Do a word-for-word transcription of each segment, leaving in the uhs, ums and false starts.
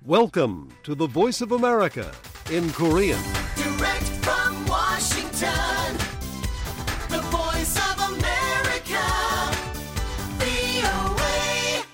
Welcome to the Voice of America in Korean. Direct from Washington, the Voice of America, 브이오에이.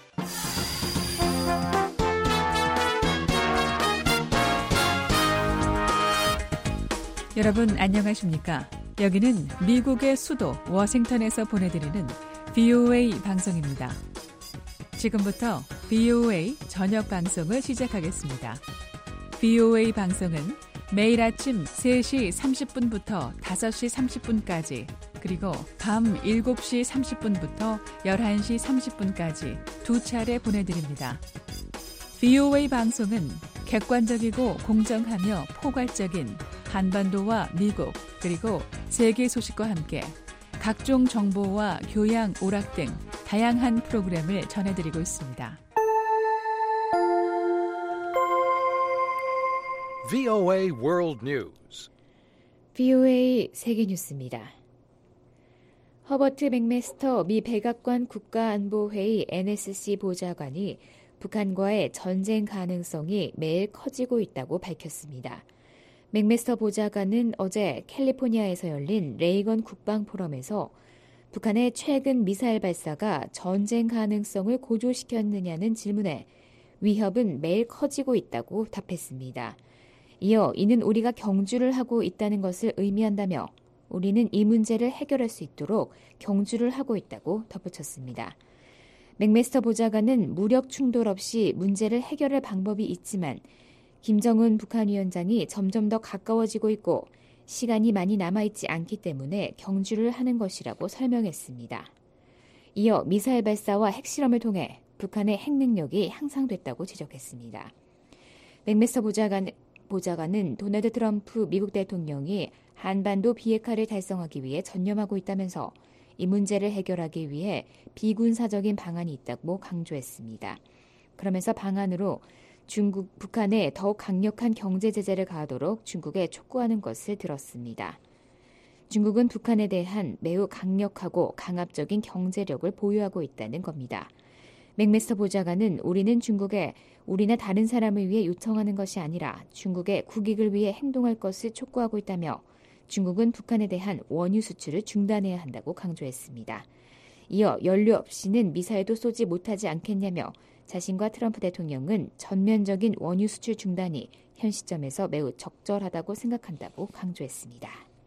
여러분 안녕하십니까? 여기는 미국의 수도 워싱턴에서 보내드리는 브이오에이 방송입니다. 지금부터 브이오에이 저녁 방송을 시작하겠습니다. 브이오에이 방송은 매일 아침 세 시 삼십 분부터 다섯 시 삼십 분까지 그리고 밤 일곱 시 삼십 분부터 열한 시 삼십 분까지 두 차례 보내드립니다. 브이오에이 방송은 객관적이고 공정하며 포괄적인 한반도와 미국 그리고 세계 소식과 함께 각종 정보와 교양, 오락 등 다양한 프로그램을 전해드리고 있습니다. 브이오에이 World News. 브이오에이 세계 뉴스입니다. 허버트 맥메스터 미 백악관 국가안보회의 엔에스씨 보좌관이 북한과의 전쟁 가능성이 매일 커지고 있다고 밝혔습니다. 맥메스터 보좌관은 어제 캘리포니아에서 열린 레이건 국방 포럼에서 북한의 최근 미사일 발사가 전쟁 가능성을 고조시켰느냐는 질문에 위협은 매일 커지고 있다고 답했습니다. 이어 이는 우리가 경주를 하고 있다는 것을 의미한다며 우리는 이 문제를 해결할 수 있도록 경주를 하고 있다고 덧붙였습니다. 맥메스터 보좌관은 무력 충돌 없이 문제를 해결할 방법이 있지만 김정은 북한 위원장이 점점 더 가까워지고 있고 시간이 많이 남아있지 않기 때문에 경주를 하는 것이라고 설명했습니다. 이어 미사일 발사와 핵실험을 통해 북한의 핵 능력이 향상됐다고 지적했습니다. 맥메스터 보좌관, 보좌관은 도널드 트럼프 미국 대통령이 한반도 비핵화를 달성하기 위해 전념하고 있다면서 이 문제를 해결하기 위해 비군사적인 방안이 있다고 강조했습니다. 그러면서 방안으로 중국, 북한에 더욱 강력한 경제 제재를 가하도록 중국에 촉구하는 것을 들었습니다. 중국은 북한에 대한 매우 강력하고 강압적인 경제력을 보유하고 있다는 겁니다. 맥메스터 보좌관은 우리는 중국에 우리나 다른 사람을 위해 요청하는 것이 아니라 중국의 국익을 위해 행동할 것을 촉구하고 있다며 중국은 북한에 대한 원유 수출을 중단해야 한다고 강조했습니다. 이어 연료 없이는 미사일도 쏘지 못하지 않겠냐며 자신과 트럼프 대통령은 전면적인 원유 수출 중단이 현 시점에서 매우 적절하다고 생각한다고 강조했습니다.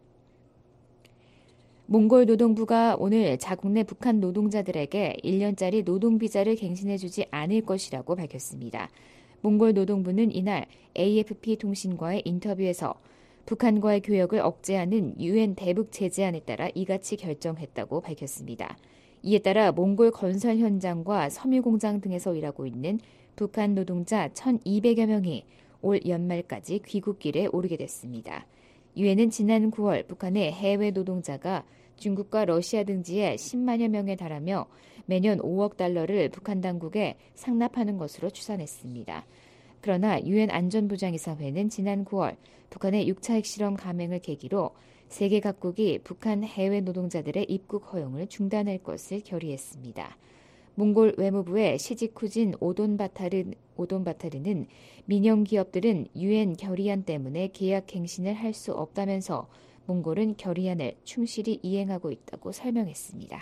몽골 노동부가 오늘 자국 내 북한 노동자들에게 일 년짜리 노동비자를 갱신해주지 않을 것이라고 밝혔습니다. 몽골 노동부는 이날 에이에프피 통신과의 인터뷰에서 북한과의 교역을 억제하는 유엔 대북 제재안에 따라 이같이 결정했다고 밝혔습니다. 이에 따라 몽골 건설 현장과 섬유 공장 등에서 일하고 있는 북한 노동자 천이백여 명이 올 연말까지 귀국길에 오르게 됐습니다. 유엔은 지난 구월 북한의 해외 노동자가 중국과 러시아 등지에 십만여 명에 달하며 매년 오억 달러를 북한 당국에 상납하는 것으로 추산했습니다. 그러나 유엔 안전보장이사회는 지난 구월 북한의 육 차 핵실험 감행을 계기로 세계 각국이 북한 해외 노동자들의 입국 허용을 중단할 것을 결의했습니다. 몽골 외무부의 시지쿠진 오돈바타르, 오돈바타르는 민영 기업들은 유엔 결의안 때문에 계약 갱신을 할 수 없다면서 몽골은 결의안을 충실히 이행하고 있다고 설명했습니다.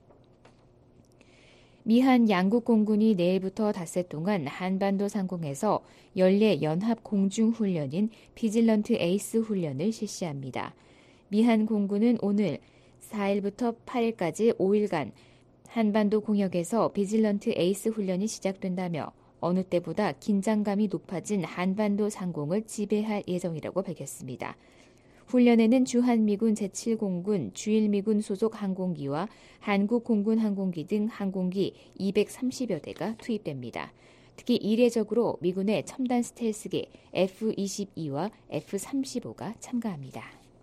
미한 양국 공군이 내일부터 닷새 동안 한반도 상공에서 연례 연합 공중훈련인 비질런트 에이스 훈련을 실시합니다. 미한 공군은 오늘 사일부터 팔일까지 오일간 한반도 공역에서 비질런트 에이스 훈련이 시작된다며 어느 때보다 긴장감이 높아진 한반도 상공을 지배할 예정이라고 밝혔습니다. 훈련에는 주한미군 제칠 공군, 주일미군 소속 항공기와 한국공군 항공기 등 항공기 이백삼십여 대가 투입됩니다. 특히 이례적으로 미군의 첨단 스텔스기 에프 이십이와 에프 삼십오가 참가합니다.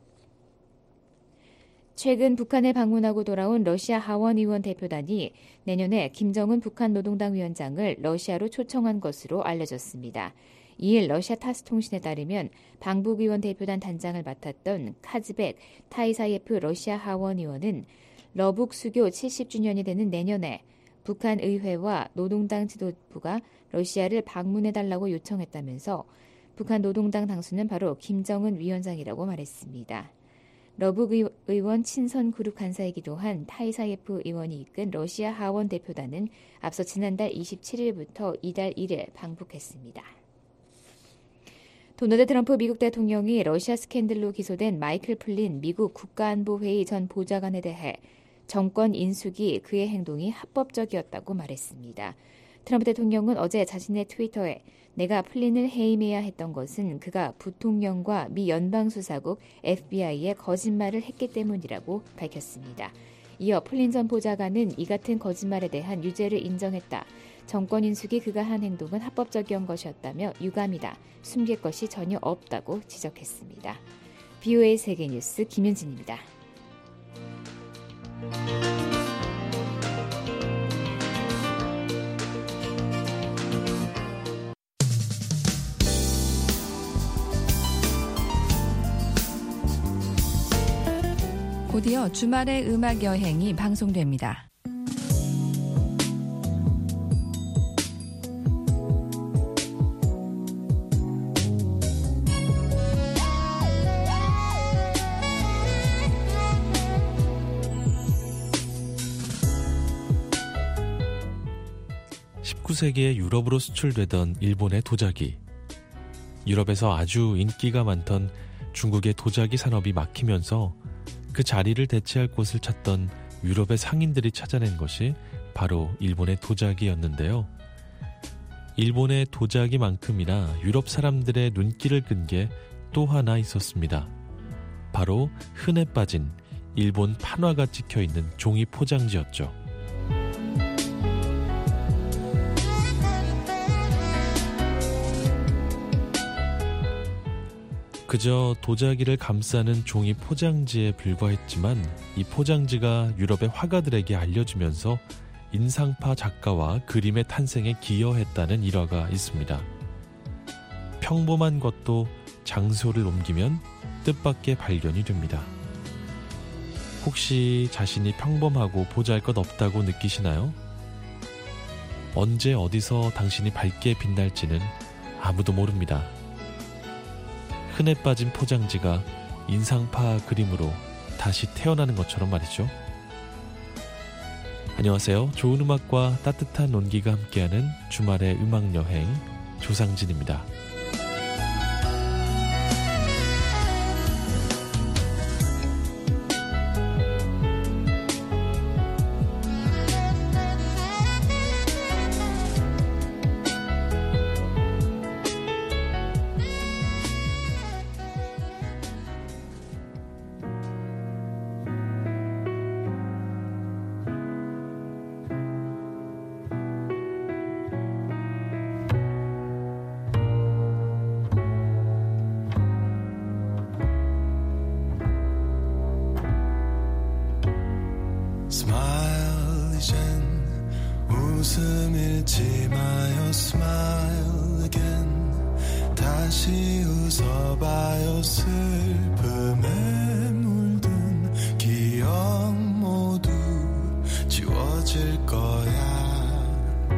최근 북한을 방문하고 돌아온 러시아 하원 의원 대표단이 내년에 김정은 북한 노동당 위원장을 러시아로 초청한 것으로 알려졌습니다. 이일 러시아 타스 통신에 따르면 방북의원 대표단 단장을 맡았던 카즈벳 타이사예프 러시아 하원 의원은 러북 수교 칠십 주년이 되는 내년에 북한 의회와 노동당 지도부가 러시아를 방문해달라고 요청했다면서 북한 노동당 당수는 바로 김정은 위원장이라고 말했습니다. 러북 의원 친선 그룹 간사이기도 한 타이사예프 의원이 이끈 러시아 하원 대표단은 앞서 지난달 이십칠일부터 이달 일일 방북했습니다. 도널드 트럼프 미국 대통령이 러시아 스캔들로 기소된 마이클 플린 미국 국가안보회의 전 보좌관에 대해 정권 인수기 그의 행동이 합법적이었다고 말했습니다. 트럼프 대통령은 어제 자신의 트위터에 내가 플린을 해임해야 했던 것은 그가 부통령과 미 연방수사국 에프비아이에 거짓말을 했기 때문이라고 밝혔습니다. 이어 플린 전 보좌관은 이 같은 거짓말에 대한 유죄를 인정했다. 정권 인수기 그가 한 행동은 합법적이었던 것이었다며 유감이다. 숨길 것이 전혀 없다고 지적했습니다. 비오에이 세계뉴스 김윤진입니다. 곧이어 주말의 음악 여행이 방송됩니다. 십구 세기에 유럽으로 수출되던 일본의 도자기. 유럽에서 아주 인기가 많던 중국의 도자기 산업이 막히면서 그 자리를 대체할 곳을 찾던 유럽의 상인들이 찾아낸 것이 바로 일본의 도자기였는데요. 일본의 도자기만큼이나 유럽 사람들의 눈길을 끈 게 또 하나 있었습니다. 바로 흔해 빠진 일본 판화가 찍혀있는 종이 포장지였죠. 그저 도자기를 감싸는 종이 포장지에 불과했지만 이 포장지가 유럽의 화가들에게 알려지면서 인상파 작가와 그림의 탄생에 기여했다는 일화가 있습니다. 평범한 것도 장소를 옮기면 뜻밖의 발견이 됩니다. 혹시 자신이 평범하고 보잘것없다고 느끼시나요? 언제 어디서 당신이 밝게 빛날지는 아무도 모릅니다. 흔해 빠진 포장지가 인상파 그림으로 다시 태어나는 것처럼 말이죠. 안녕하세요. 좋은 음악과 따뜻한 온기가 함께하는 주말의 음악여행 조상진입니다. Smile 이젠 웃음 잃지 마요 Smile again 다시 웃어봐요 슬픔에 물든 기억 모두 지워질 거야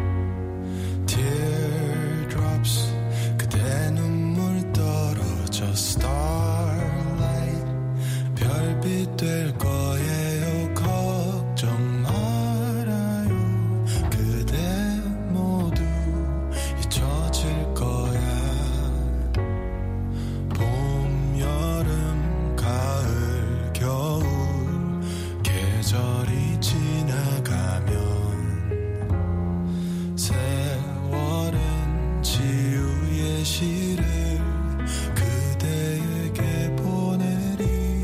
Teardrops 그대 눈물 떨어져 Starlight 별빛 될 거예요 걱정 말아요 그대 모두 잊혀질 거야 봄, 여름, 가을, 겨울 계절이 지나가면 세월은 치유의 시를 그대에게 보내리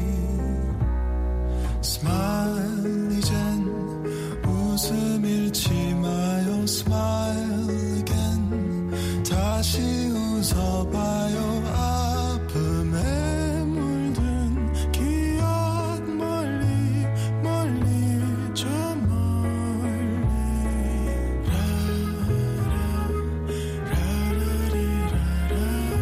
Smile 이젠 웃음 잃지 마요 Smile again 다시 웃어봐요 아픔에 물든 기억 멀리 멀리 저 멀리 라라 라라리라라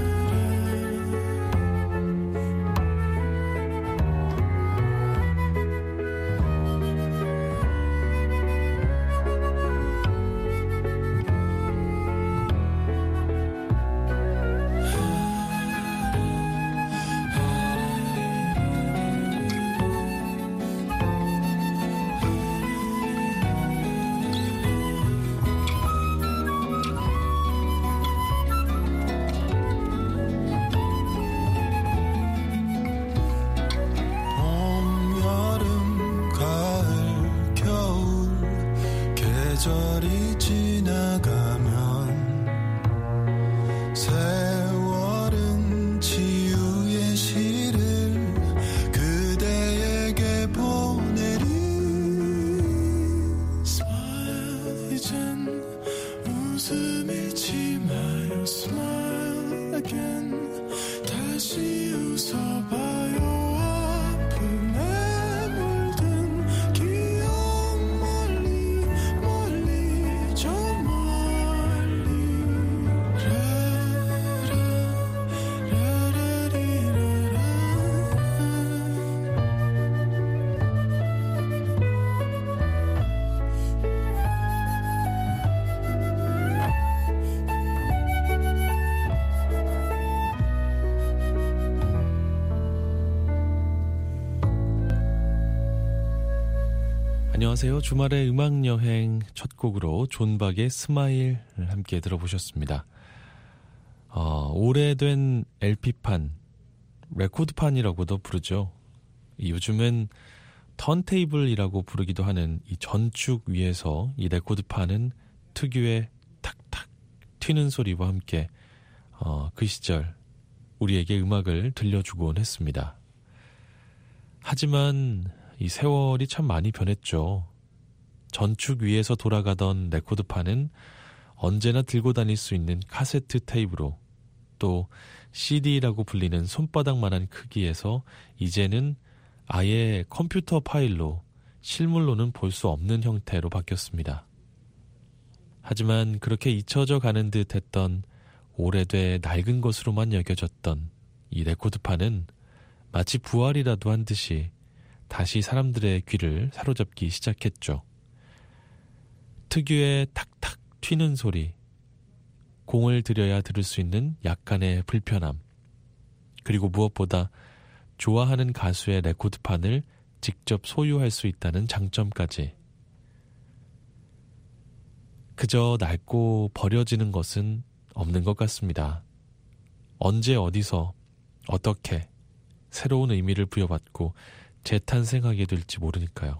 smile again. 다시 웃어봐요. 아픔에 물든 기억 멀리 멀리 저 멀리 안녕하세요. 주말의 음악여행 첫 곡으로 존박의 스마일을 함께 들어보셨습니다. 어, 오래된 엘피판, 레코드판이라고도 부르죠. 요즘은 턴테이블이라고 부르기도 하는 이 전축 위에서 이 레코드판은 특유의 탁탁 튀는 소리와 함께 어, 그 시절 우리에게 음악을 들려주곤 했습니다. 하지만 이 세월이 참 많이 변했죠. 전축 위에서 돌아가던 레코드판은 언제나 들고 다닐 수 있는 카세트 테이프로, 또 씨디라고 불리는 손바닥만한 크기에서 이제는 아예 컴퓨터 파일로, 실물로는 볼 수 없는 형태로 바뀌었습니다. 하지만 그렇게 잊혀져 가는 듯 했던 오래돼 낡은 것으로만 여겨졌던 이 레코드판은 마치 부활이라도 한 듯이 다시 사람들의 귀를 사로잡기 시작했죠. 특유의 탁탁 튀는 소리, 공을 들여야 들을 수 있는 약간의 불편함, 그리고 무엇보다 좋아하는 가수의 레코드판을 직접 소유할 수 있다는 장점까지. 그저 낡고 버려지는 것은 없는 것 같습니다. 언제 어디서 어떻게 새로운 의미를 부여받고 재탄생하게 될지 모르니까요.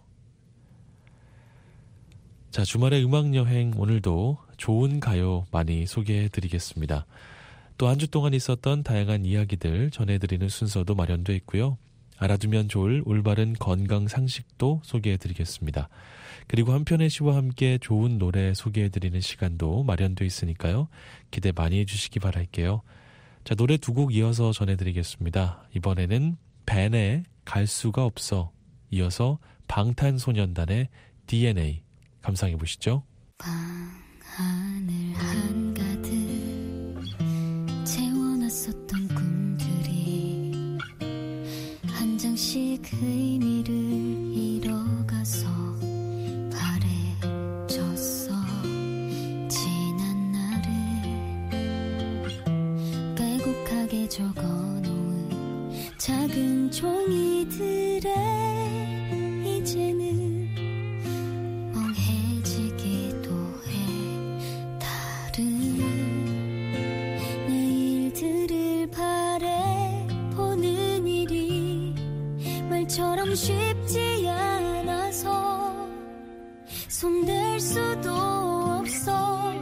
자, 주말의 음악여행, 오늘도 좋은 가요 많이 소개해드리겠습니다. 또 한 주 동안 있었던 다양한 이야기들 전해드리는 순서도 마련되어 있고요. 알아두면 좋을 올바른 건강 상식도 소개해드리겠습니다. 그리고 한편의 시와 함께 좋은 노래 소개해드리는 시간도 마련되어 있으니까요. 기대 많이 해주시기 바랄게요. 자, 노래 두 곡 이어서 전해드리겠습니다. 이번에는 벤의 갈 수가 없어, 이어서 방탄소년단의 디엔에이 감상해보시죠. 방 하늘 한가득 채워놨었던 꿈들이 한 장씩 의미를 잃어가서 바래졌어. 지난 날을 빼곡하게 적어놓은 작은 종이들에 이제는 멍해지기도 해. 다른 내일들을 바라보는 일이 말처럼 쉽지 않아서 손댈 수도 없어.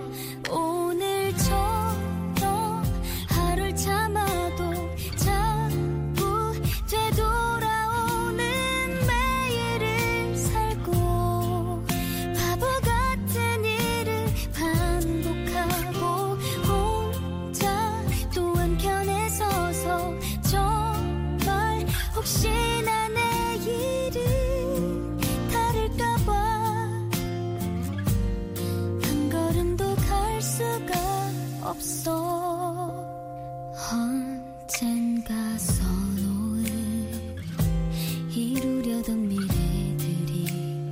오늘처럼 하루를 참아도 자꾸 되돌아오는 매일을 살고 바보 같은 일을 반복하고 혼자 또 한켠에 서서 정말 혹시나 내일은 다를까봐 한 걸음도 갈 수가 없어. 언젠가 써놓은 이루려던 미래들이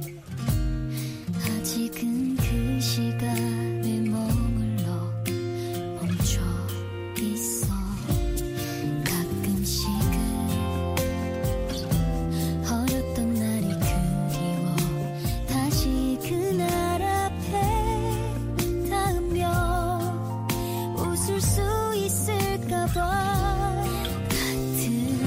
아직은 그 시간에 머물러 멈춰 있어. 가끔씩은 어렸던 날이 그리워 다시 그날 앞에 닿으며 웃을 수 있을까봐. 같은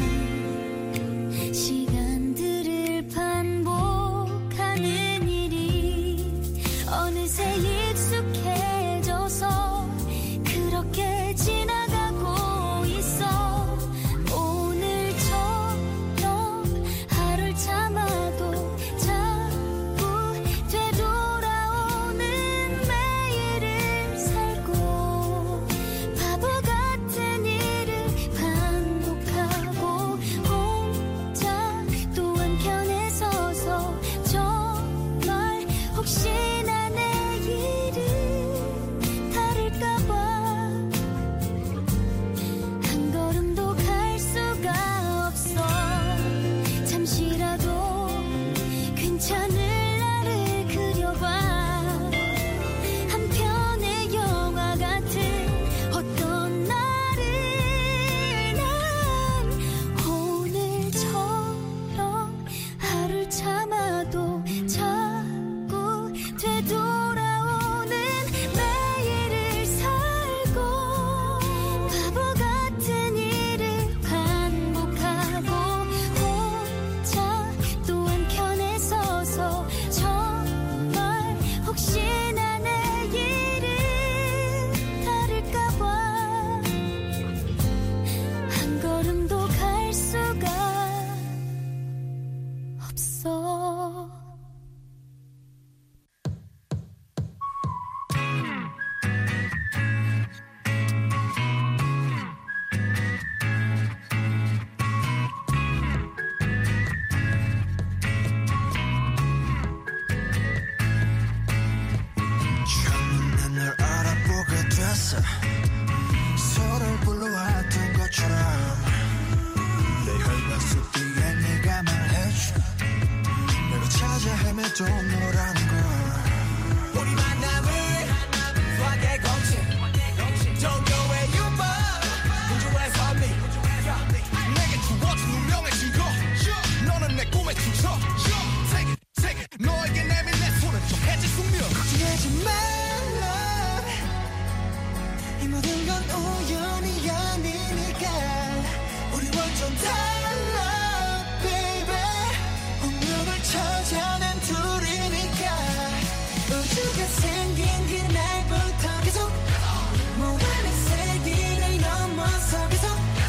촛불로 하던 것처럼 내 혈관 뒤에 네가 말해줘 내가 찾아 헤매도 너라는 걸 우리 만남을 수학의 공식 Don't go where you are 우주의 선미 내게 주어진 운명의 증거 너는 내 꿈에 춤춰 Take it, take it 너에게 내민 내 손은 좀 해질 숙명 걱정하지 말라 이 모든 건 우연이 아니니까 우리 완전 달라 baby 운명을 찾아낸 둘이니까 우주가 생긴 그날부터 계속 무한의 세기를 넘어서 계속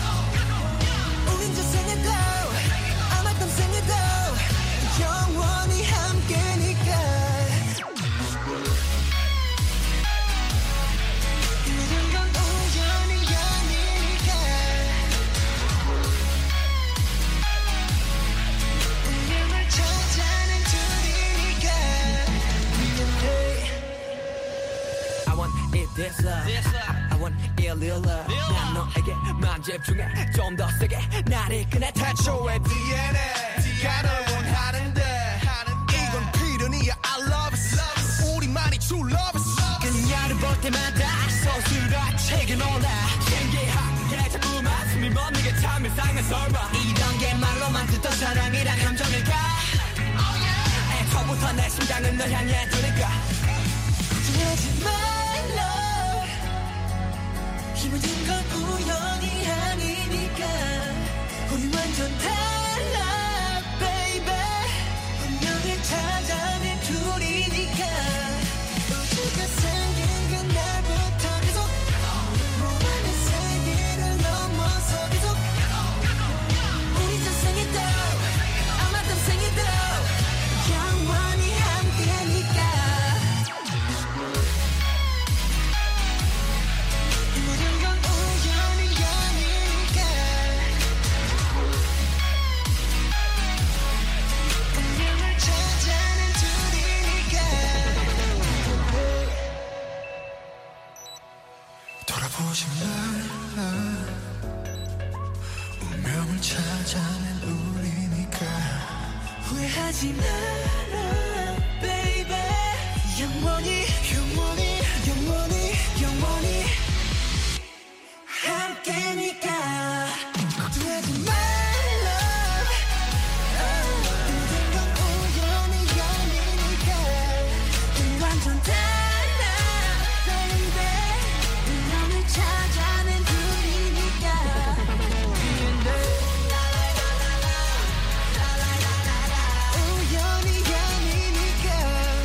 우린 저 생에도 아마 땀 생에도 영원히 함께니까 이 모든 건 우연이 아니니까 운명을 찾아낸 둘이니까 I want it this love I want it real love 난 너에게만 집중해 좀 더 세게 나를 이끄네 태초의 디엔에이가 널 원하는데 이건 필연이야 I love it 우리만이 true love it 그녀를 볼 때마다 소스라치게 놀라 신기하게 자꾸만 숨이 멎는 참 이상한 설마 이런 게 말로만 듣던 사랑이란 감정일까 애초부터 내 심장은 널 향해 두니까 걱정하지 말라 이 모든 건 우연이 아니니까 우리 완전 달라 baby 운명을 찾아낸 둘이니까 우주가 생긴 그날부터 계속 무한의 세계를 넘어서 계속 우리 전생에도 아마 땀 생에도 영원히 함께니까 이 모든 건 우연이 아니니까 운명을 찾아낸 둘이니까 돌아보지 말라 운명을 찾아낸 우리니까 후회하지 마라 baby 영원히 영원히 영원히 영원히 함께니까 걱정하지 말라 모든 건 우연이 아니니까 우리 완전 달라 baby 운명을 찾아낸 둘이니까 우연이 아니니까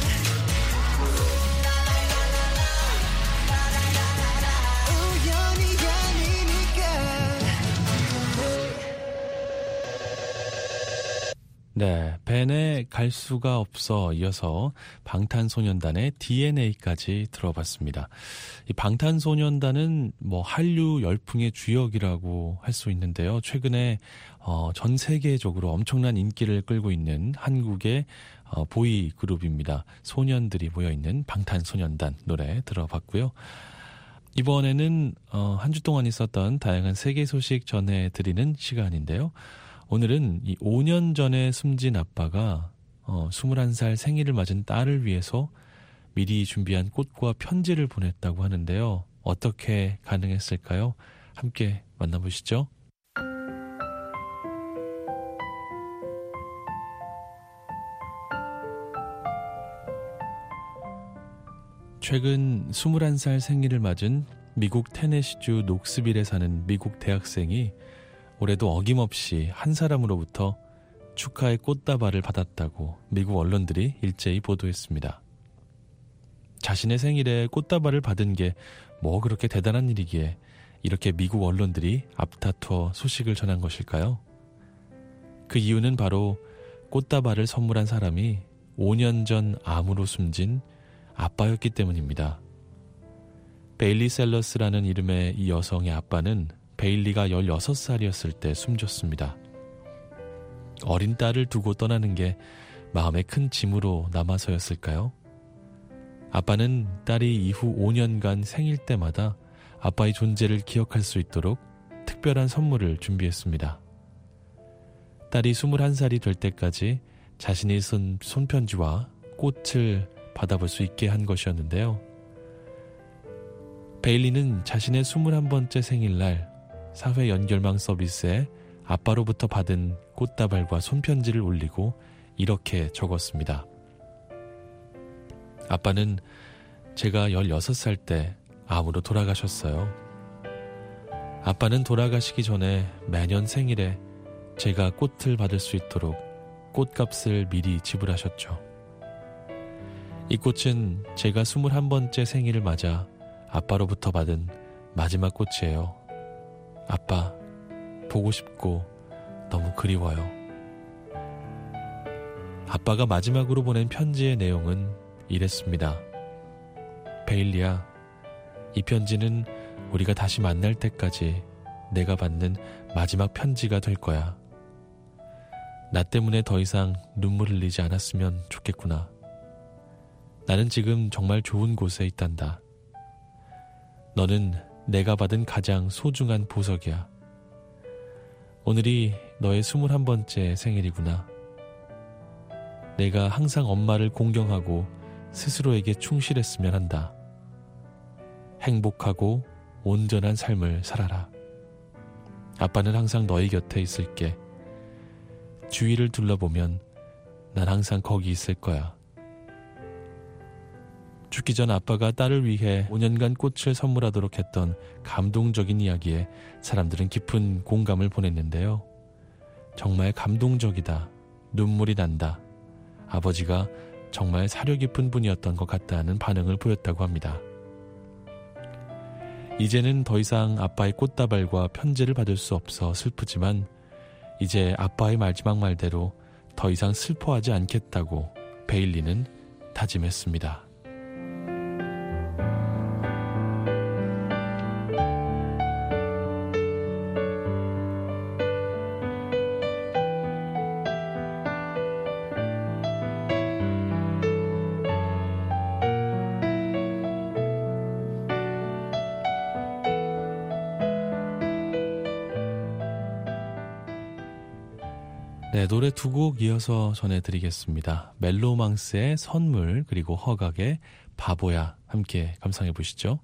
우연이 아니니까 네, 벤의 갈 수가 없어 이어서 방탄소년단의 디엔에이까지 들어봤습니다. 이 방탄소년단은 뭐 한류 열풍의 주역이라고 할 수 있는데요. 최근에 어, 전 세계적으로 엄청난 인기를 끌고 있는 한국의 어, 보이 그룹입니다. 소년들이 모여있는 방탄소년단 노래 들어봤고요. 이번에는 어, 한 주 동안 있었던 다양한 세계 소식 전해드리는 시간인데요. 오늘은 이 오 년 전에 숨진 아빠가 어, 스물한 살 생일을 맞은 딸을 위해서 미리 준비한 꽃과 편지를 보냈다고 하는데요. 어떻게 가능했을까요? 함께 만나보시죠. 최근 스물한 살 생일을 맞은 미국 테네시주 녹스빌에 사는 미국 대학생이 올해도 어김없이 한 사람으로부터 축하의 꽃다발을 받았다고 미국 언론들이 일제히 보도했습니다. 자신의 생일에 꽃다발을 받은 게 뭐 그렇게 대단한 일이기에 이렇게 미국 언론들이 앞다투어 소식을 전한 것일까요? 그 이유는 바로 꽃다발을 선물한 사람이 오 년 전 암으로 숨진 아빠였기 때문입니다. 베일리 셀러스라는 이름의 이 여성의 아빠는 베일리가 열여섯 살이었을 때 숨졌습니다. 어린 딸을 두고 떠나는 게 마음에 큰 짐으로 남아서였을까요? 아빠는 딸이 이후 오 년간 생일 때마다 아빠의 존재를 기억할 수 있도록 특별한 선물을 준비했습니다. 딸이 스물한 살이 될 때까지 자신이 쓴 손편지와 꽃을 받아볼 수 있게 한 것이었는데요. 베일리는 자신의 스물한 번째 생일날 사회 연결망 서비스에 아빠로부터 받은 꽃다발과 손편지를 올리고 이렇게 적었습니다. 아빠는 제가 열여섯 살 때 암으로 돌아가셨어요. 아빠는 돌아가시기 전에 매년 생일에 제가 꽃을 받을 수 있도록 꽃값을 미리 지불하셨죠. 이 꽃은 제가 스물한 번째 생일을 맞아 아빠로부터 받은 마지막 꽃이에요. 아빠, 보고 싶고 너무 그리워요. 아빠가 마지막으로 보낸 편지의 내용은 이랬습니다. 베일리야, 이 편지는 우리가 다시 만날 때까지 내가 받는 마지막 편지가 될 거야. 나 때문에 더 이상 눈물 흘리지 않았으면 좋겠구나. 나는 지금 정말 좋은 곳에 있단다. 너는 내가 받은 가장 소중한 보석이야. 오늘이 너의 스물한 번째 생일이구나. 내가 항상 엄마를 공경하고 스스로에게 충실했으면 한다. 행복하고 온전한 삶을 살아라. 아빠는 항상 너희 곁에 있을게. 주위를 둘러보면 난 항상 거기 있을 거야. 죽기 전 아빠가 딸을 위해 오 년간 꽃을 선물하도록 했던 감동적인 이야기에 사람들은 깊은 공감을 보냈는데요. 정말 감동적이다. 눈물이 난다. 아버지가 정말 사려 깊은 분이었던 것 같다는 반응을 보였다고 합니다. 이제는 더 이상 아빠의 꽃다발과 편지를 받을 수 없어 슬프지만 이제 아빠의 마지막 말대로 더 이상 슬퍼하지 않겠다고 베일리는 다짐했습니다. 네, 노래 두 곡 이어서 전해드리겠습니다. 멜로망스의 선물 그리고 허각의 바보야 함께 감상해 보시죠.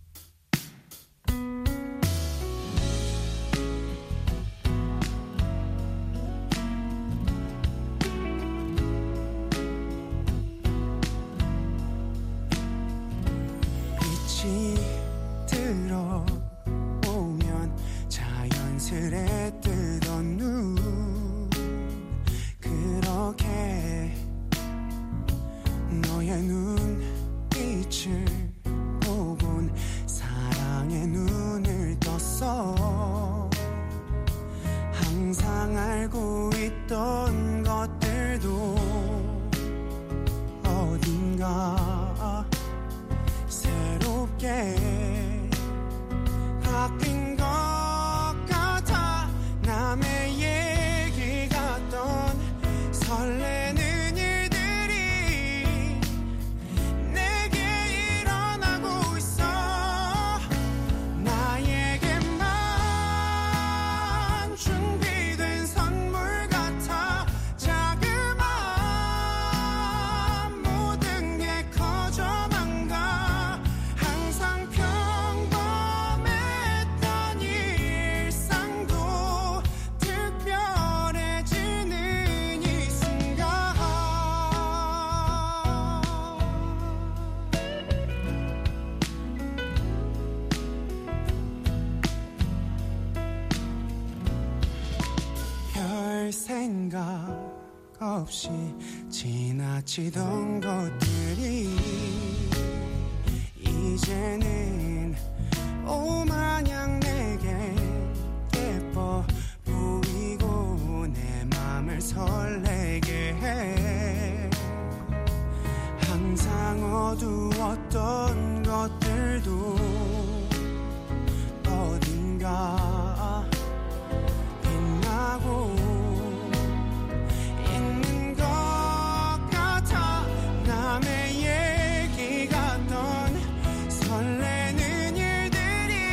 빛이 들어오면 자연스레 뜨던 눈 그렇게 너의 눈빛을 보곤 사랑의 눈을 떴어. 항상 알고 있던 것들도 어딘가 새롭게 바뀐 것 같아. 남의 얘기 같던 설레는 일들이 내게 일어나고 있어. 나에게만 준비된 선물 같아. 자그마한 모든 게 커져만 가. 항상 평범했던 일상도 특별해지는 이 순간. 별 생각 없이 지나치던 것들이 이제는 오마냥 내게 예뻐 보이고 내 맘을 설레게 해. 항상 어두웠던 것들도 어딘가 빛나고 있는 것 같아. 남의 얘기 같던 설레는 일들이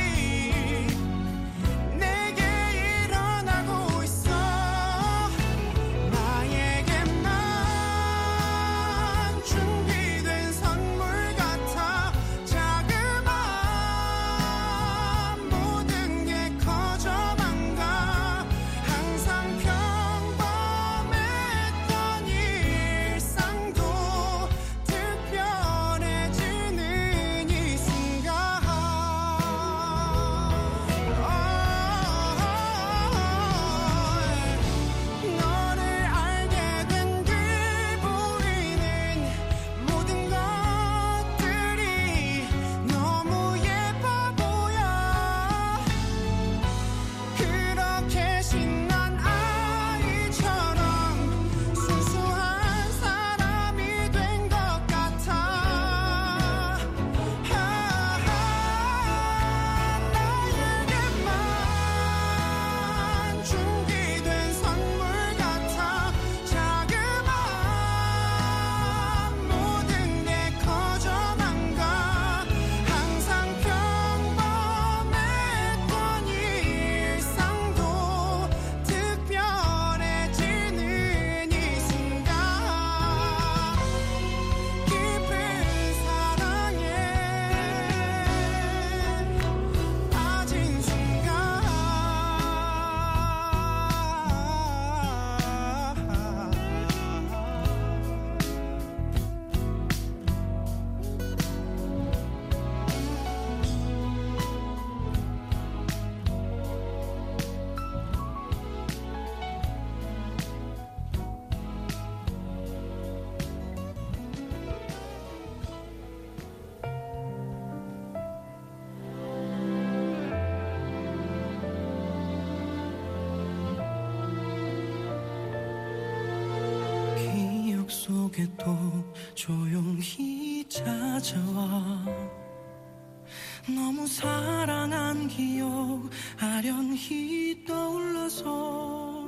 속에 또 조용히 찾아와 너무 사랑한 기억 아련히 떠올라서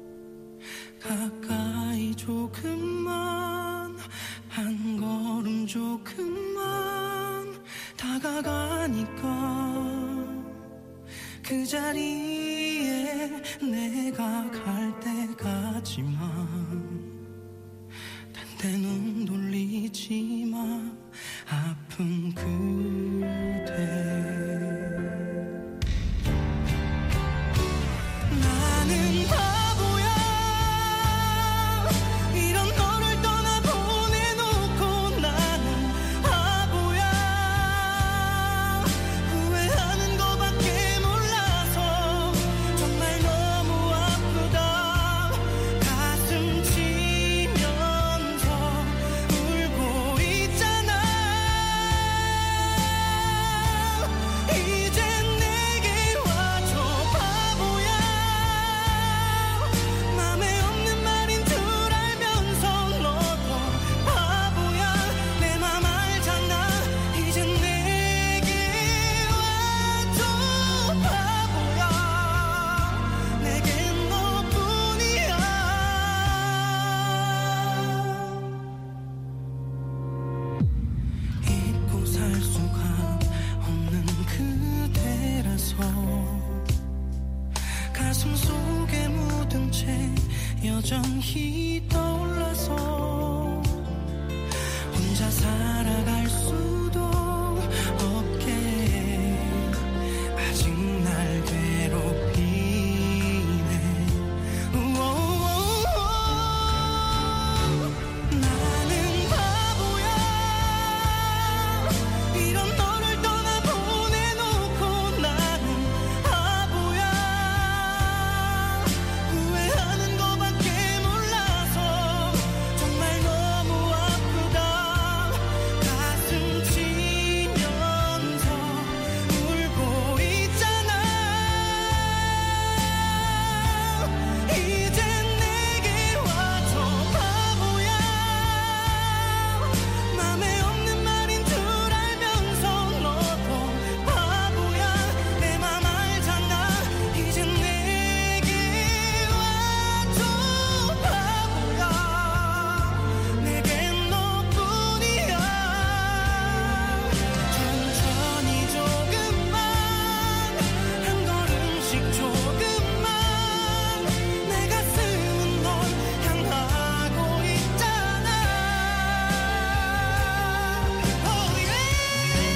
가까이 조금만 한 걸음 조금만 다가가니까 그 자리에 내가 갈 때까지만 딴 데는 돌리지 마 아픈 그대 나는 바보야 이런 너를 떠나보내놓고 나는 바보야 후회하는 거밖에 몰라서 정말 너무 아프다 가슴 치면서 울고 있잖아 이제 내게 와줘 바보야 맘에 없는 말인 줄 알면서 너도 바보야 내 맘 알잖아 이제 내게 와줘 바보야 내겐 너뿐이야 잊고 살 수가 없는 그대라서 가슴 속에 묻은 채 여전히 떠올라서 혼자 살아갈 수도 없게 아직 날 괴롭히네 우오오오. 나는 바보야 이런 너를 떠나보내놓고 나는 바보야 후회하는 거밖에 몰라서 정말 너무 아프다 가슴 치면서 울고 있잖아 이제 내게 와줘 바보야 맘에 없는 말인 줄 알면서 너도 바보야 내 맘 알잖아 이제 내게 와줘 바보야 내겐 너뿐이야 천천히 조금만 한 걸음씩 조금만 내 가슴은 널 향하고 있잖아 oh yeah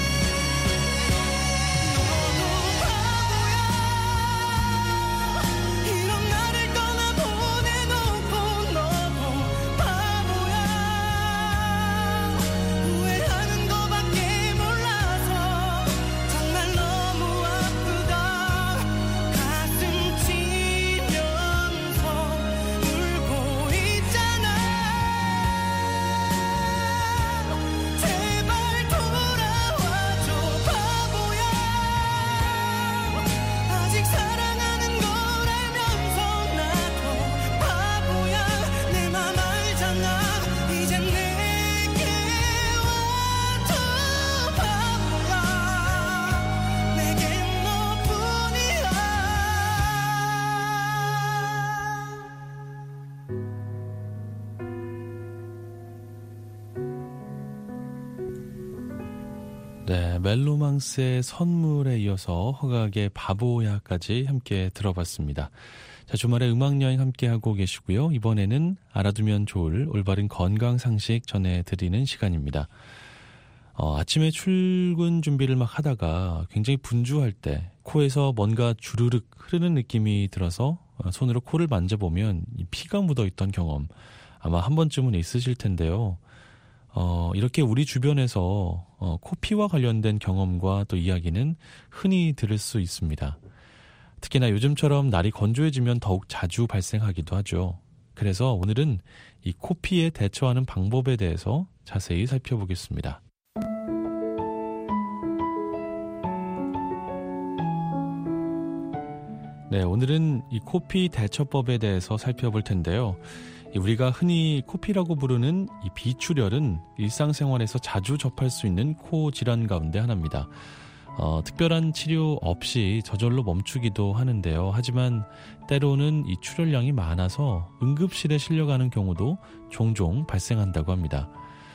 너도 바보야 이런 나를 떠나보내놓고 너도 바보야 후회하는 거밖에 몰라서 정말 너무 아프다 가슴 치면서 울고 있잖아 제발 돌아와줘 바보야 아직 사랑하는 걸 알면서 나도 바보야 내 맘 알잖아 이제 내게 와줘 바보야 내겐 너뿐이야 네, 멜로망스의 선물에 이어서 허각의 바보야까지 함께 들어봤습니다. 자, 주말에 음악여행 함께하고 계시고요. 이번에는 알아두면 좋을 올바른 건강 상식 전해드리는 시간입니다. 어, 아침에 출근 준비를 막 하다가 굉장히 분주할 때 코에서 뭔가 주르륵 흐르는 느낌이 들어서 어, 손으로 코를 만져보면 이 피가 묻어있던 경험 아마 한 번쯤은 있으실 텐데요. 어, 이렇게 우리 주변에서 어, 코피와 관련된 경험과 또 이야기는 흔히 들을 수 있습니다. 특히나 요즘처럼 날이 건조해지면 더욱 자주 발생하기도 하죠. 그래서 오늘은 이 코피에 대처하는 방법에 대해서 자세히 살펴보겠습니다. 네, 오늘은 이 코피 대처법에 대해서 살펴볼 텐데요. 우리가 흔히 코피라고 부르는 이 비출혈은 일상생활에서 자주 접할 수 있는 코 질환 가운데 하나입니다. 어, 특별한 치료 없이 저절로 멈추기도 하는데요. 하지만 때로는 이 출혈량이 많아서 응급실에 실려가는 경우도 종종 발생한다고 합니다.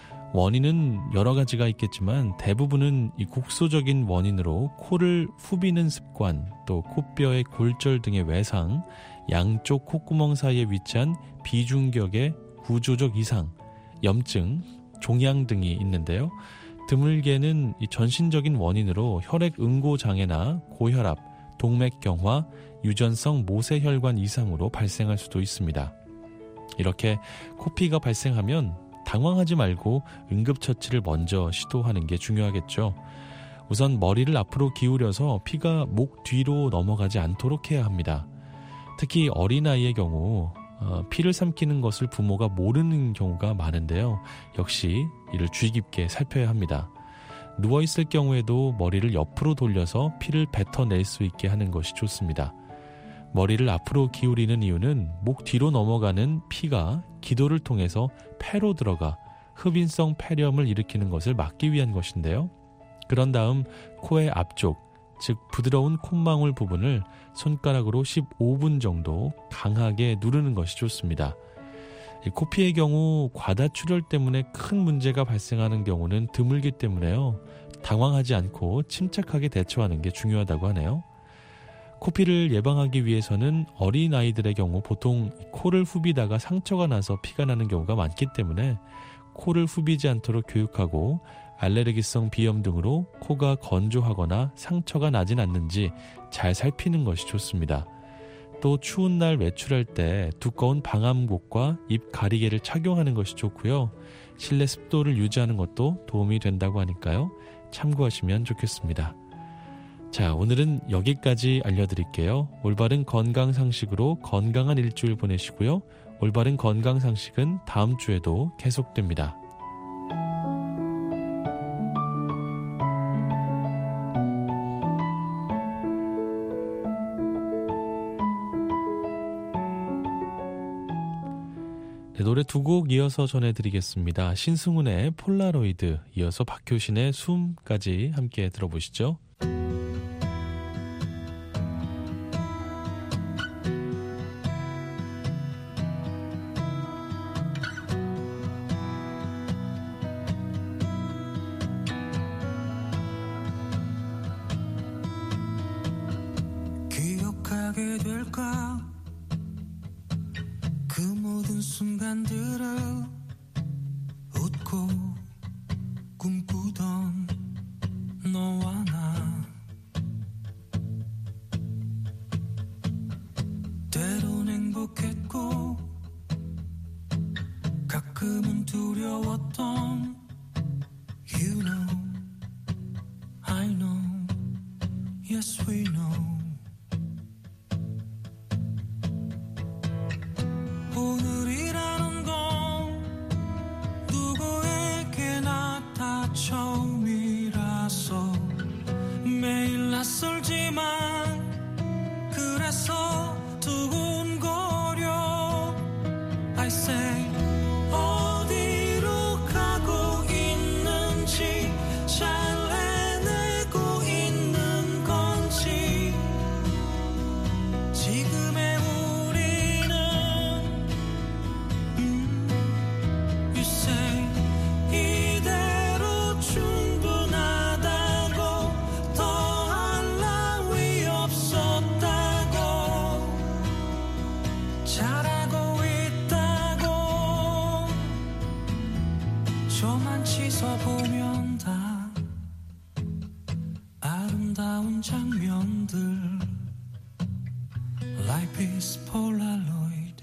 원인은 여러 가지가 있겠지만 대부분은 이 국소적인 원인으로 코를 후비는 습관, 또 코뼈의 골절 등의 외상, 양쪽 콧구멍 사이에 위치한 비중격의 구조적 이상, 염증, 종양 등이 있는데요. 드물게는 이 전신적인 원인으로 혈액 응고 장애나 고혈압, 동맥경화, 유전성 모세혈관 이상으로 발생할 수도 있습니다. 이렇게 코피가 발생하면 당황하지 말고 응급처치를 먼저 시도하는 게 중요하겠죠. 우선 머리를 앞으로 기울여서 피가 목 뒤로 넘어가지 않도록 해야 합니다. 특히 어린아이의 경우 어, 피를 삼키는 것을 부모가 모르는 경우가 많은데요. 역시 이를 주의 깊게 살펴야 합니다. 누워있을 경우에도 머리를 옆으로 돌려서 피를 뱉어낼 수 있게 하는 것이 좋습니다. 머리를 앞으로 기울이는 이유는 목 뒤로 넘어가는 피가 기도를 통해서 폐로 들어가 흡인성 폐렴을 일으키는 것을 막기 위한 것인데요. 그런 다음 코의 앞쪽, 즉 부드러운 콧망울 부분을 손가락으로 십오 분 정도 강하게 누르는 것이 좋습니다. 코피의 경우 과다출혈 때문에 큰 문제가 발생하는 경우는 드물기 때문에요. 당황하지 않고 침착하게 대처하는 게 중요하다고 하네요. 코피를 예방하기 위해서는 어린아이들의 경우 보통 코를 후비다가 상처가 나서 피가 나는 경우가 많기 때문에 코를 후비지 않도록 교육하고 알레르기성 비염 등으로 코가 건조하거나 상처가 나진 않는지 잘 살피는 것이 좋습니다. 또 추운 날 외출할 때 두꺼운 방함복과 입 가리개를 착용하는 것이 좋고요. 실내 습도를 유지하는 것도 도움이 된다고 하니까요. 참고하시면 좋겠습니다. 자, 오늘은 여기까지 알려드릴게요. 올바른 건강상식으로 건강한 일주일 보내시고요. 올바른 건강상식은 다음 주에도 계속됩니다. 네, 노래 두 곡 이어서 전해드리겠습니다. 신승훈의 폴라로이드, 이어서 박효신의 숨까지 함께 들어보시죠. 기억하게 될까 그 모든 순간들을 웃고 꿈꾸던 너와 나 때론 행복했고 가끔은 두려웠던 You know, I know, yes we know 오늘이라는 건 누구에게나 다 처음이라서 매일 낯설지만 그래서 두근거려 I say 어디로 가고 있는지 잘 해내고 있는 건지 지금의 보면 다 아름다운 장면들 Life is Polaroid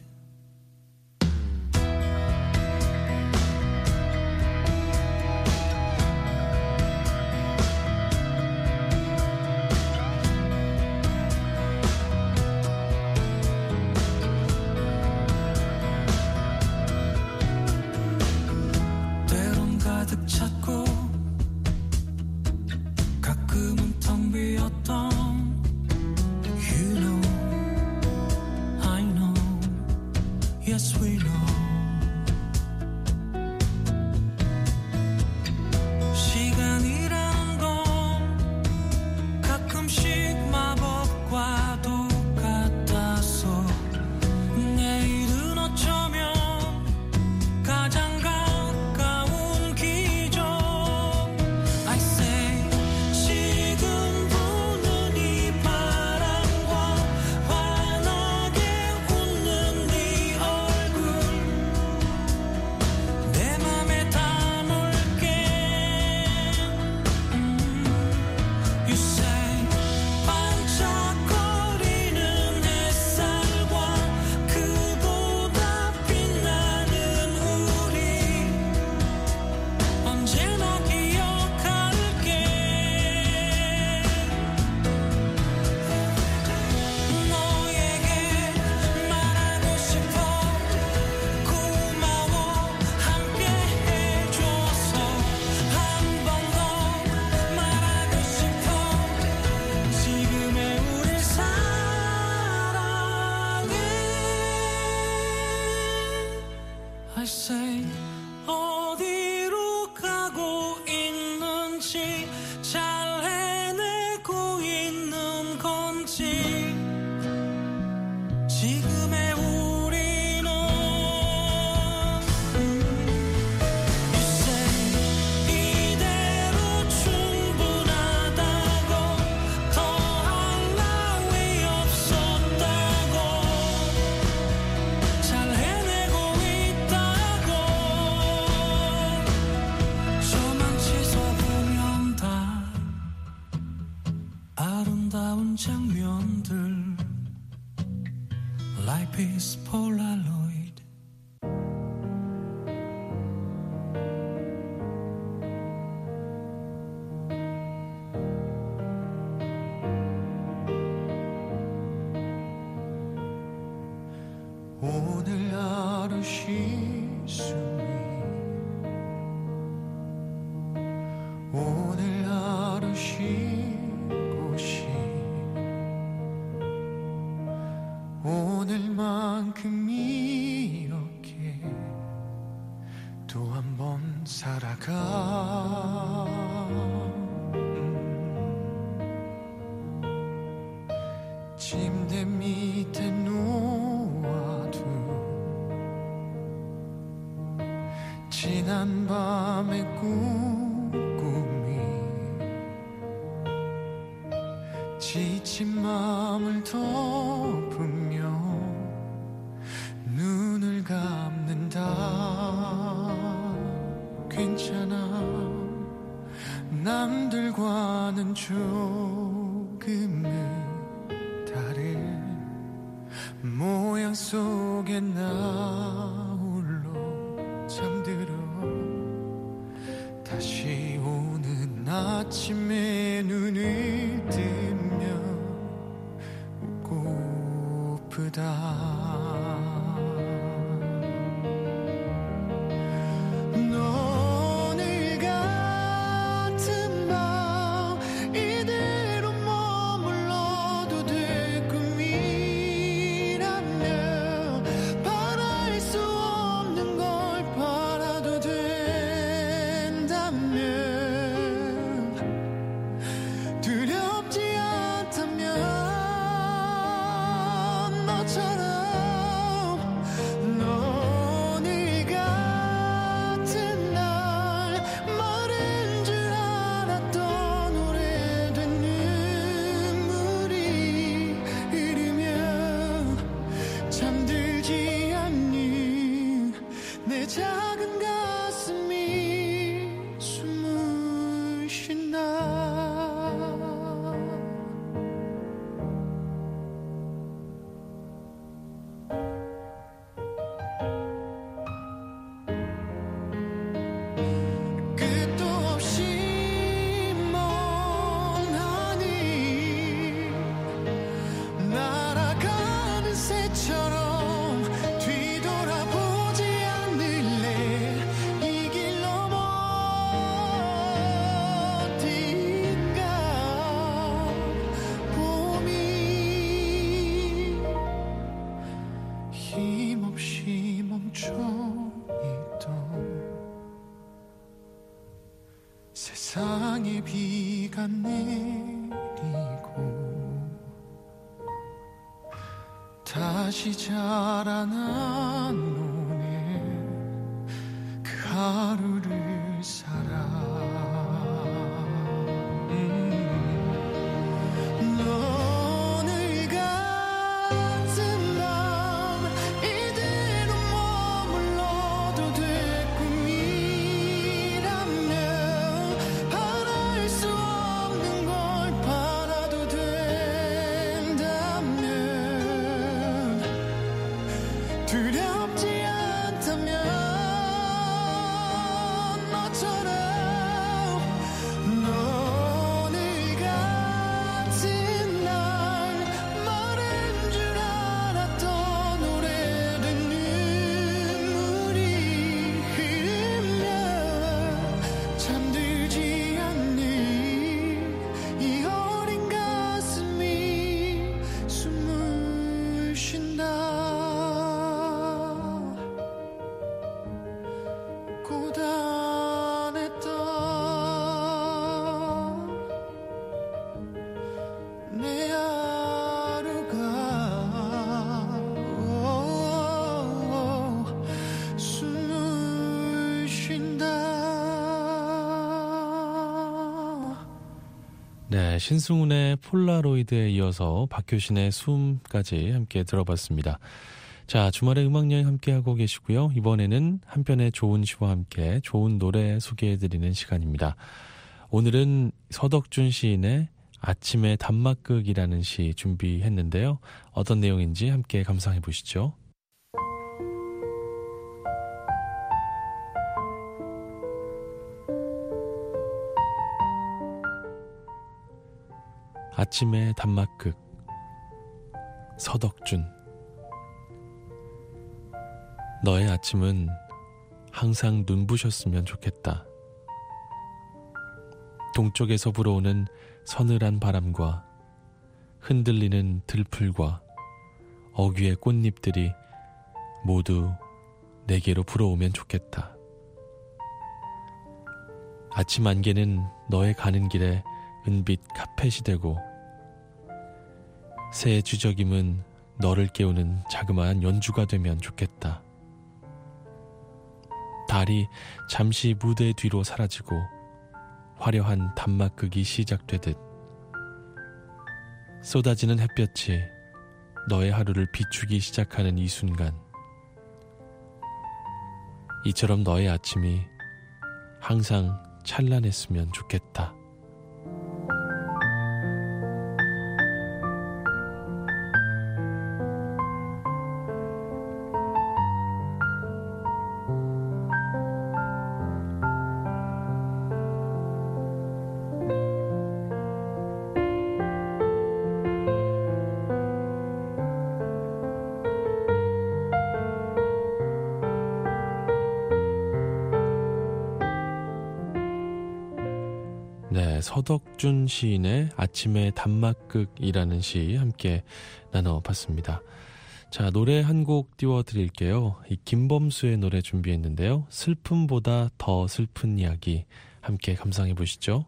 가득 찼고 가끔은 텅 비었던 You know, I know, yes we know I say 어디로 가고 있는지 잘 해내고 있는 건지 지금의 우리는 You say 이대로 충분하다고 더할 나위 없었다고 잘 해내고 있다고 저만 지켜보면 다 아름다운 장면들 Life is Polaroid. 오늘 하루 쉴숨이 오늘 하루 쉴 곳이 오늘만큼 이렇게 또 한 번 살아가 음. 침대 밑에 놓아둔 지난 밤의 꿈꾸미 지친 마음을 덮으며 눈을 감는다 괜찮아 남들과는 조금은 다른 모양 속에 나 홀로 잠들어 다시 오는 아침에 눈을 뜨면 웃고프다 오늘 같은 밤 이대로 머물러도 될 꿈이라면 바랄 수 없는 걸 바라도 된다면 두렵지 않다면 너처럼 오늘 같은 날 마른 줄 알았던 오래된 눈물이 흐르며 잠들지 않는 내 작은 가슴이 숨을 쉰다 끝도 없이 먼 하늘 날아가는 새처럼 뒤돌아보지 않을래 이 길 넘어 어딘가 봄이 힘없이 멈춰있던 세상에 비가 내리고 다시 자라난 오늘 그 하루를 살아 음. 오늘 같은 밤 이대로 머물러도 될 꿈이라면 바랄 수 없는 걸 바라도 된다면 두렵지 않다면 네, 신승훈의 폴라로이드에 이어서 박효신의 숨까지 함께 들어봤습니다. 자, 주말의 음악여행 함께하고 계시고요. 이번에는 한편의 좋은 시와 함께 좋은 노래 소개해드리는 시간입니다. 오늘은 서덕준 시인의 아침의 단막극이라는 시 준비했는데요. 어떤 내용인지 함께 감상해 보시죠. 아침의 단막극 서덕준. 너의 아침은 항상 눈부셨으면 좋겠다. 동쪽에서 불어오는 서늘한 바람과 흔들리는 들풀과 어귀의 꽃잎들이 모두 내게로 불어오면 좋겠다. 아침 안개는 너의 가는 길에 은빛 카펫이 되고 새의 주저김은 너를 깨우는 자그마한 연주가 되면 좋겠다. 달이 잠시 무대 뒤로 사라지고 화려한 단막극이 시작되듯 쏟아지는 햇볕이 너의 하루를 비추기 시작하는 이 순간, 이처럼 너의 아침이 항상 찬란했으면 좋겠다. 네, 서덕준 시인의 아침의 단막극이라는 시 함께 나눠봤습니다. 자, 노래 한 곡 띄워드릴게요. 이 김범수의 노래 준비했는데요. 슬픔보다 더 슬픈 이야기 함께 감상해 보시죠.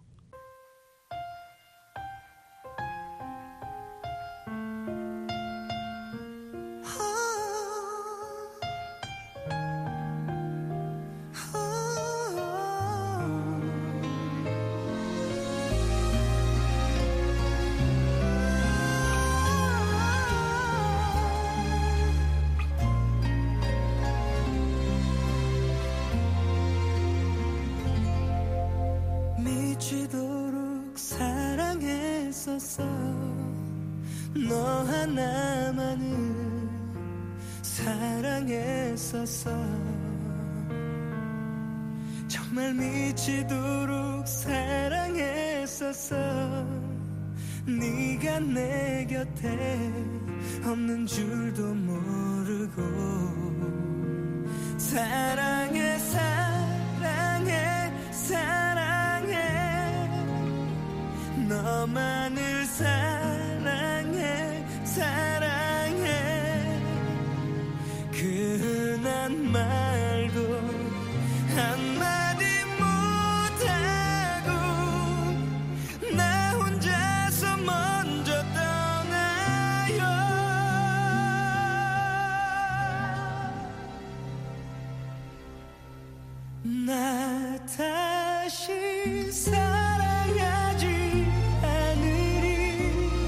미치도록 사랑했었어. 너 하나만을 사랑했었어. 정말 미치도록 사랑했었어. 네가 내 곁에 없는 줄도 모르고. 사랑해 사랑해 사랑해 너만을 사랑해 사랑해. 그 흔한 말도 한마디 못하고 나 혼자서 먼저 떠나요. 나 다시 사랑하지 않으리.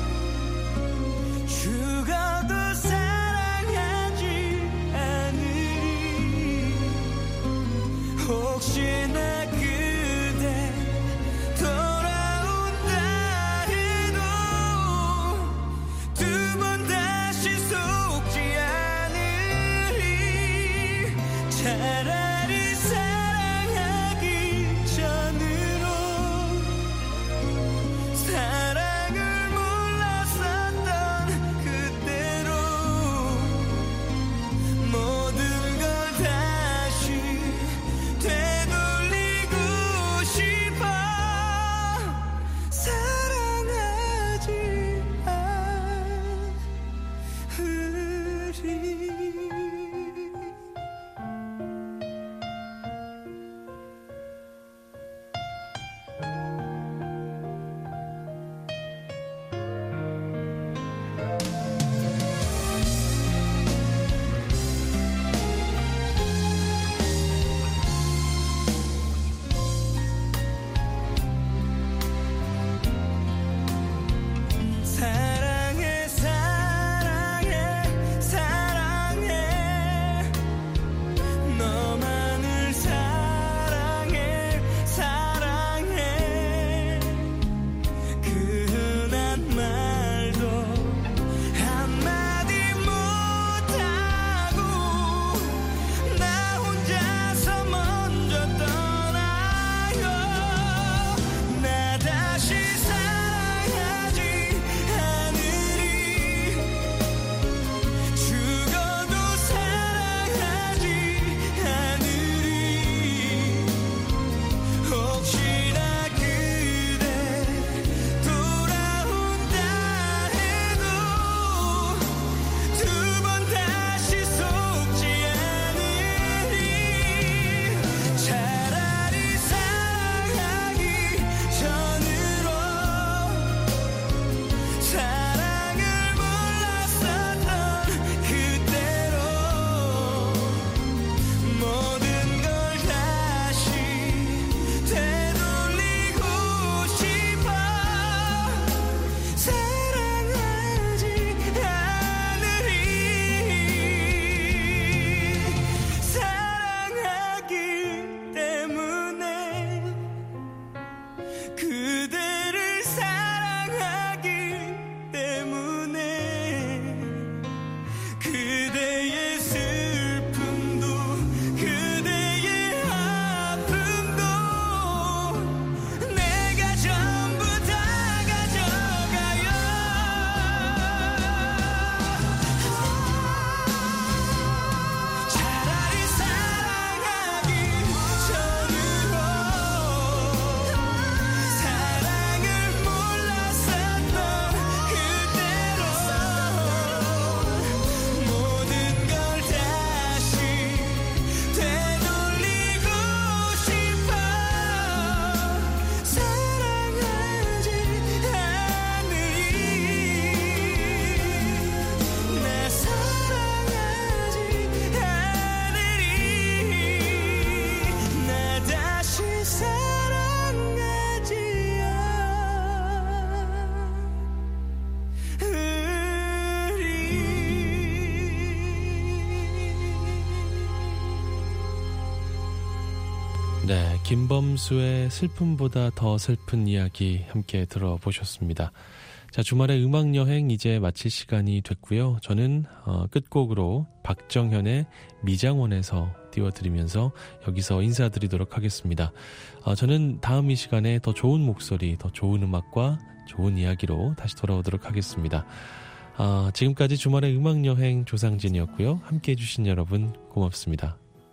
네, 김범수의 슬픔보다 더 슬픈 이야기 함께 들어보셨습니다. 자, 주말의 음악여행 이제 마칠 시간이 됐고요. 저는 어, 끝곡으로 박정현의 미장원에서 띄워드리면서 여기서 인사드리도록 하겠습니다. 어, 저는 다음 이 시간에 더 좋은 목소리, 더 좋은 음악과 좋은 이야기로 다시 돌아오도록 하겠습니다. 어, 지금까지 주말의 음악여행 조상진이었고요. 함께해 주신 여러분 고맙습니다.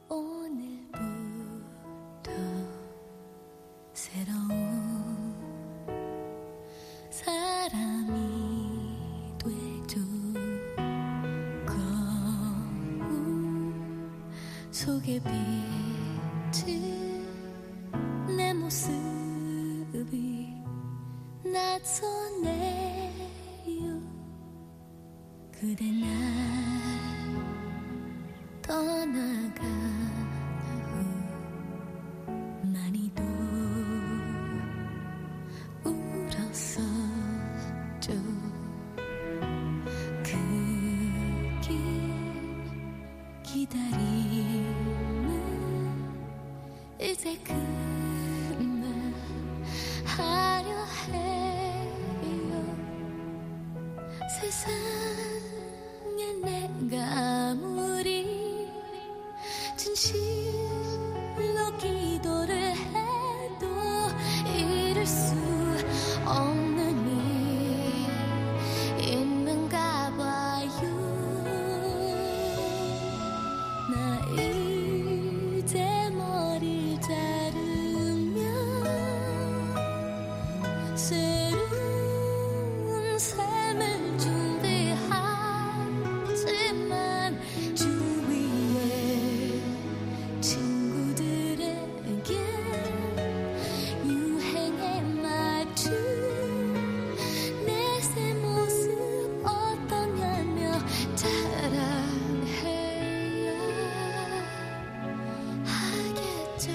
오늘부터 새로운 사람이 되죠. 거울 속에 비친 내 모습이 낯서네요. 그대 날 떠나간 후 많이도 울었었죠. 그 길 기다림은 이제 그만하려 해요. 세상에 내가 아무리 진실로 기도를 해도 이룰 수 없는 일 있는가 봐요. 나 이제 머리 자르면 새로운 삶을 준비하지만 주위에 친구들에게 유행에 맞춘 내 새 모습 어떠냐며 자랑해야 하겠죠.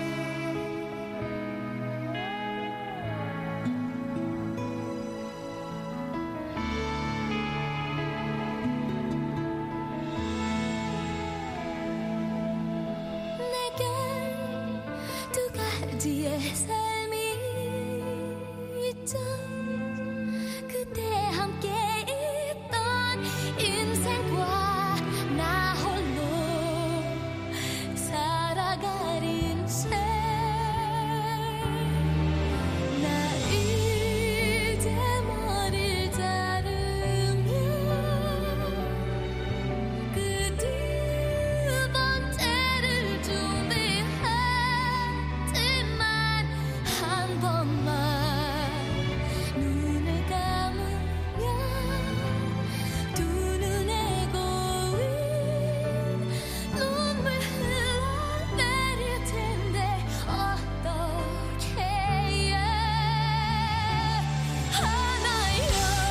내게 두 가지의 삶이 있죠. 그때 함께 있던 인생과 나 홀로 살아갈 인생. 나 이제 머리를 자르면 그 두 번째를 준비했지만 한 번만 눈을 감으면 두 눈에 고인 눈물 흘러내릴 텐데 어떻게 해야 하나요?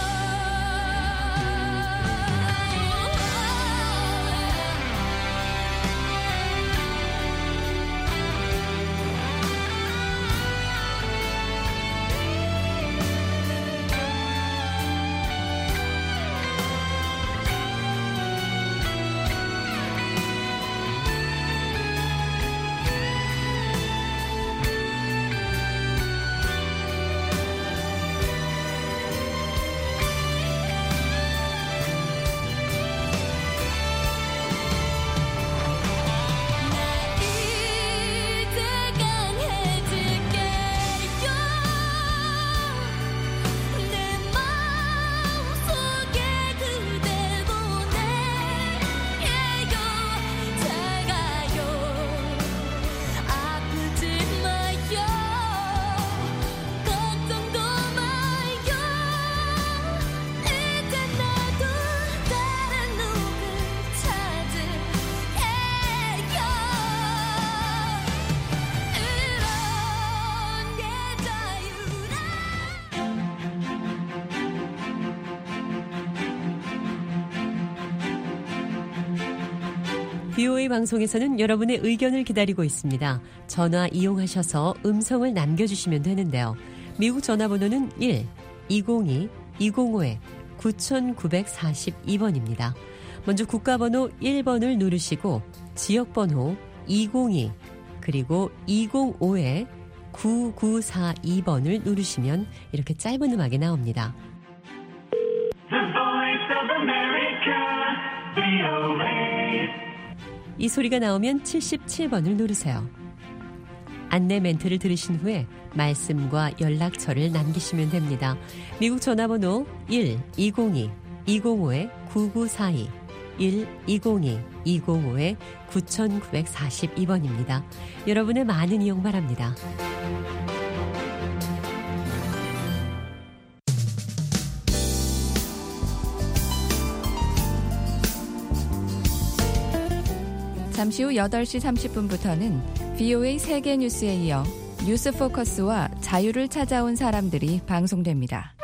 나 이제 강해질게요. 내 마음속에 그댈 보내요. 잘 가요. 아프지 마요. 걱정도 마요. 이제 나도 다른 누굴 찾을게요. 이런 게 자유라. 비오에이 방송에서는 여러분의 의견을 기다리고 있습니다. 전화 이용하셔서 음성을 남겨주시면 되는데요. 미국 전화번호는 일 이공이 이공오 구구사이 번입니다. 먼저 국가번호 일 번을 누르시고 지역번호 이공이 그리고 이공오에 구구사이 번을 누르시면 이렇게 짧은 음악이 나옵니다. 이 소리가 나오면 칠십칠 번을 누르세요. 안내 멘트를 들으신 후에 말씀과 연락처를 남기시면 됩니다. 미국 전화번호 일 이공이 이공오에 구구사이 일 이공이 이공오에 구구사이 번입니다. 여러분의 많은 이용 바랍니다. 잠시 후 여덟 시 삼십 분부터는 브이오에이 세계 뉴스에 이어 뉴스 포커스와 자유를 찾아온 사람들이 방송됩니다.